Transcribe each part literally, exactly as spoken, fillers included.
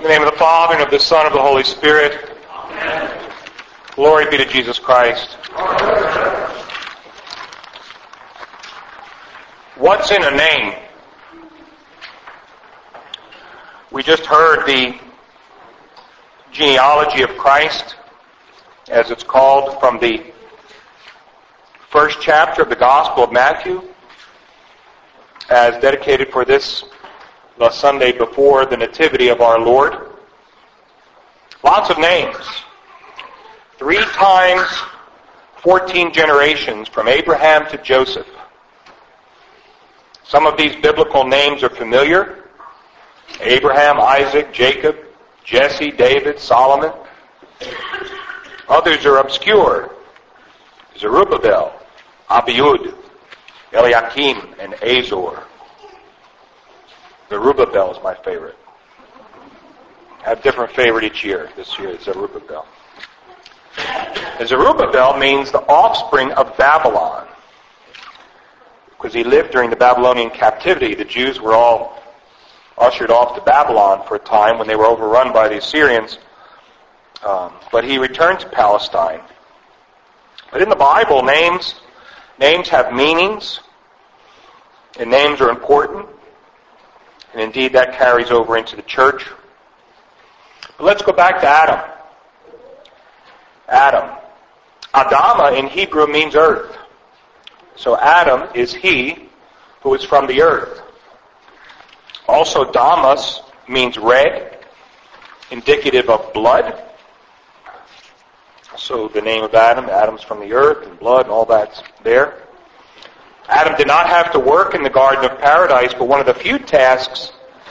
In the name of the Father, and of the Son, and of the Holy Spirit. Amen. Glory be to Jesus Christ. Amen. What's in a name? We just heard the genealogy of Christ, as it's called, from the first chapter of the Gospel of Matthew, as dedicated for this the Sunday before the Nativity of our Lord. Lots of names. Three times fourteen generations from Abraham to Joseph. Some of these biblical names are familiar. Abraham, Isaac, Jacob, Jesse, David, Solomon. Others are obscure. Zerubbabel, Abiud, Eliakim, and Azor. Zerubbabel is my favorite. I have a different favorite each year. This year is Zerubbabel. And Zerubbabel means the offspring of Babylon. Because he lived during the Babylonian captivity. The Jews were all ushered off to Babylon for a time when they were overrun by the Assyrians. Um, but he returned to Palestine. But in the Bible, names, names have meanings. And names are important. And indeed, that carries over into the church. But let's go back to Adam. Adam. Adama in Hebrew means earth. So Adam is he who is from the earth. Also, Damas means red, indicative of blood. So the name of Adam, Adam's from the earth and blood and all that's there. Adam did not have to work in the Garden of Paradise, but one of the few tasks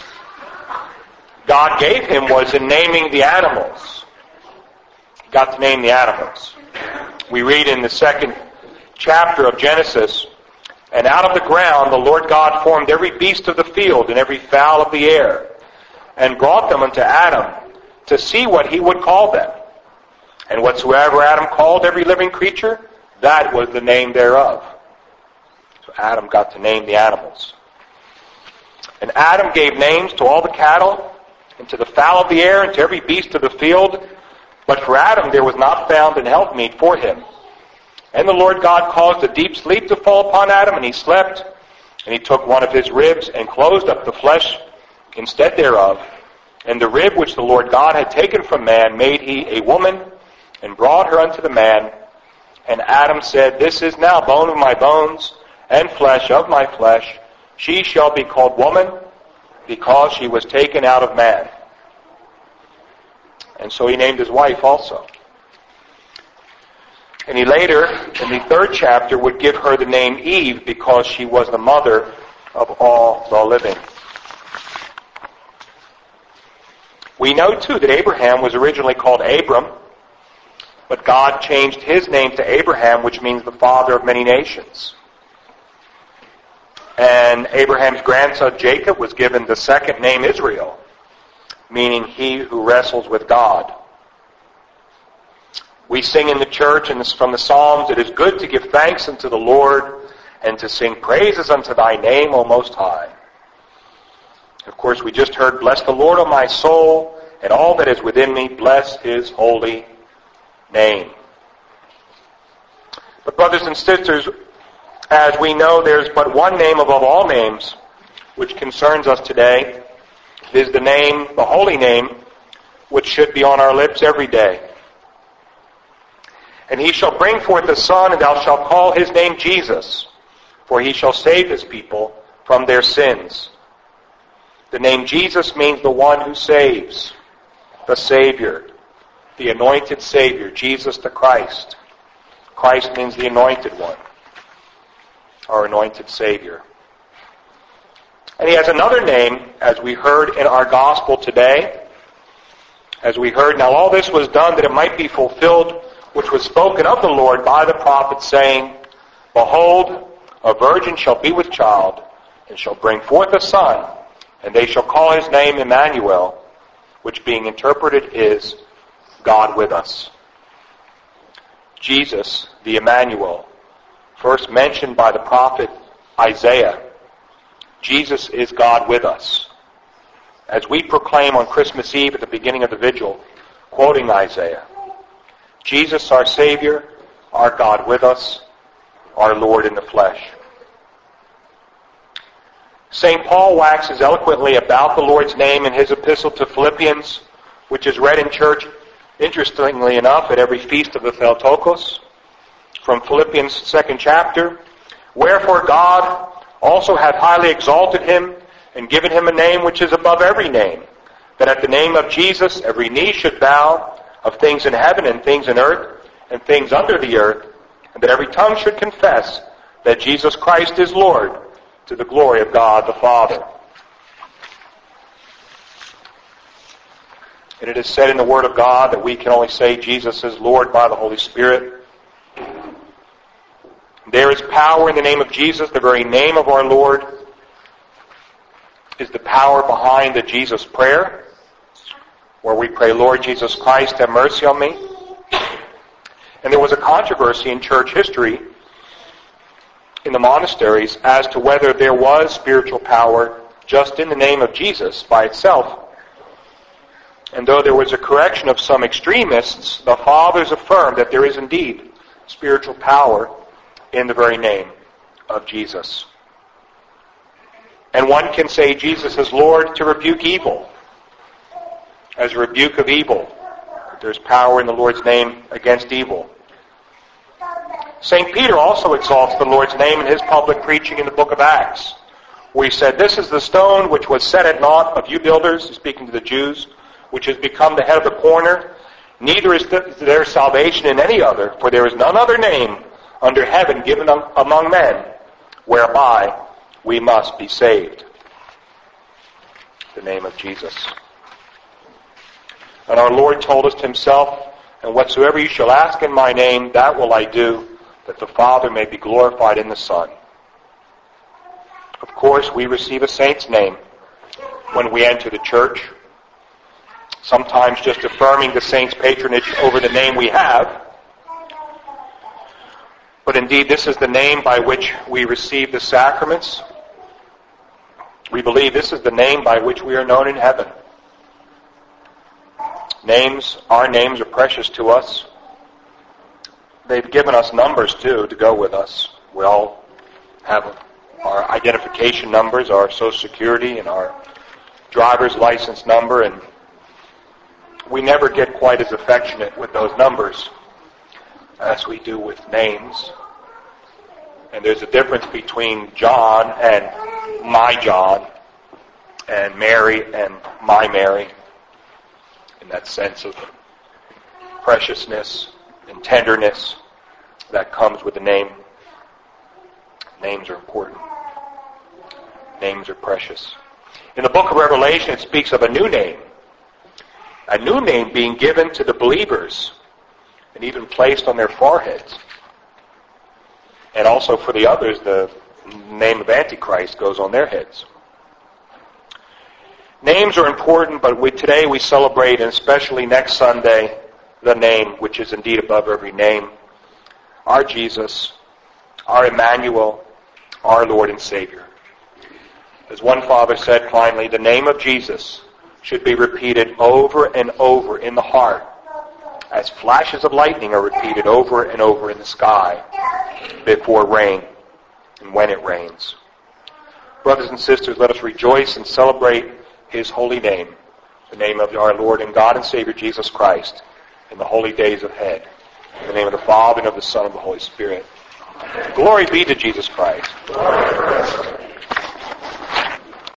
God gave him was in naming the animals. He got to name the animals. We read in the second chapter of Genesis, "And out of the ground the Lord God formed every beast of the field and every fowl of the air, and brought them unto Adam to see what he would call them. And whatsoever Adam called every living creature, that was the name thereof." So Adam got to name the animals. And Adam gave names to all the cattle, and to the fowl of the air, and to every beast of the field. But for Adam there was not found an helpmeet for him. And the Lord God caused a deep sleep to fall upon Adam, and he slept. And he took one of his ribs, and closed up the flesh instead thereof. And the rib which the Lord God had taken from man made he a woman, and brought her unto the man. And Adam said, "This is now bone of my bones, and flesh of my flesh. She shall be called woman, because she was taken out of man." And so he named his wife also. And he later, in the third chapter, would give her the name Eve, because she was the mother of all the living. We know, too, that Abraham was originally called Abram, but God changed his name to Abraham, which means the father of many nations. And Abraham's grandson Jacob was given the second name Israel, meaning he who wrestles with God. We sing in the church and from the Psalms, "It is good to give thanks unto the Lord, and to sing praises unto thy name, O Most High." Of course, we just heard, "Bless the Lord, O my soul, and all that is within me, bless his holy name." But brothers and sisters, as we know, there's but one name above all names which concerns us today. It is the name, the holy name, which should be on our lips every day. "And he shall bring forth a son, and thou shalt call his name Jesus, for he shall save his people from their sins." The name Jesus means the one who saves, the Savior, the anointed Savior, Jesus the Christ. Christ means the anointed one, our anointed Savior. And he has another name, as we heard in our gospel today. As we heard, "Now all this was done that it might be fulfilled, which was spoken of the Lord by the prophet, saying, Behold, a virgin shall be with child, and shall bring forth a son, and they shall call his name Emmanuel," which being interpreted is God with us. Jesus, the Emmanuel, first mentioned by the prophet Isaiah. Jesus is God with us. as we proclaim on Christmas Eve at the beginning of the vigil, quoting Isaiah. Jesus, our Savior, our God with us, our Lord in the flesh. Saint Paul waxes eloquently about the Lord's name in his epistle to Philippians, which is read in church, interestingly enough, at every feast of the Theotokos, from Philippians second chapter. Wherefore God also hath highly exalted him, and given him a name which is above every name, that at the name of Jesus every knee should bow, of things in heaven and things in earth and things under the earth, and that every tongue should confess that Jesus Christ is Lord, to the glory of God the Father. And it is said in the Word of God that we can only say Jesus is Lord by the Holy Spirit. There is power in the name of Jesus. The very name of our Lord is the power behind the Jesus prayer, where we pray, Lord Jesus Christ, have mercy on me. And there was a controversy in church history in the monasteries as to whether there was spiritual power just in the name of Jesus by itself. And though there was a correction of some extremists, the fathers affirmed that there is indeed spiritual power in the very name of Jesus. And one can say Jesus is Lord to rebuke evil. As a rebuke of evil, there's power in the Lord's name against evil. Saint Peter also exalts the Lord's name in his public preaching in the book of Acts, where he said, "This is the stone which was set at naught of you builders," speaking to the Jews, "which has become the head of the corner. Neither is there salvation in any other, for there is none other name under heaven given among men, whereby we must be saved." The name of Jesus. And our Lord told us himself, "And whatsoever you shall ask in my name, that will I do, that the Father may be glorified in the Son." Of course, we receive a saint's name when we enter the church, sometimes just affirming the saint's patronage over the name we have. But indeed, this is the name by which we receive the sacraments. We believe this is the name by which we are known in heaven. Names, our names are precious to us. They've given us numbers, too, to go with us. We all have our identification numbers, our Social Security, and our driver's license number, and we never get quite as affectionate with those numbers as we do with names. And there's a difference between John and my John, and Mary and my Mary, in that sense of preciousness and tenderness that comes with the name. Names are important. Names are precious. In the book of Revelation, it speaks of a new name. A new name being given to the believers and even placed on their foreheads. And also for the others, the name of Antichrist goes on their heads. Names are important, but we, today we celebrate, and especially next Sunday, the name which is indeed above every name, our Jesus, our Emmanuel, our Lord and Savior. As one father said finally, the name of Jesus should be repeated over and over in the heart, as flashes of lightning are repeated over and over in the sky before rain and when it rains. Brothers and sisters, let us rejoice and celebrate his holy name, the name of our Lord and God and Savior Jesus Christ, in the holy days ahead. In the name of the Father, and of the Son, and of the Holy Spirit. Glory be to Jesus Christ.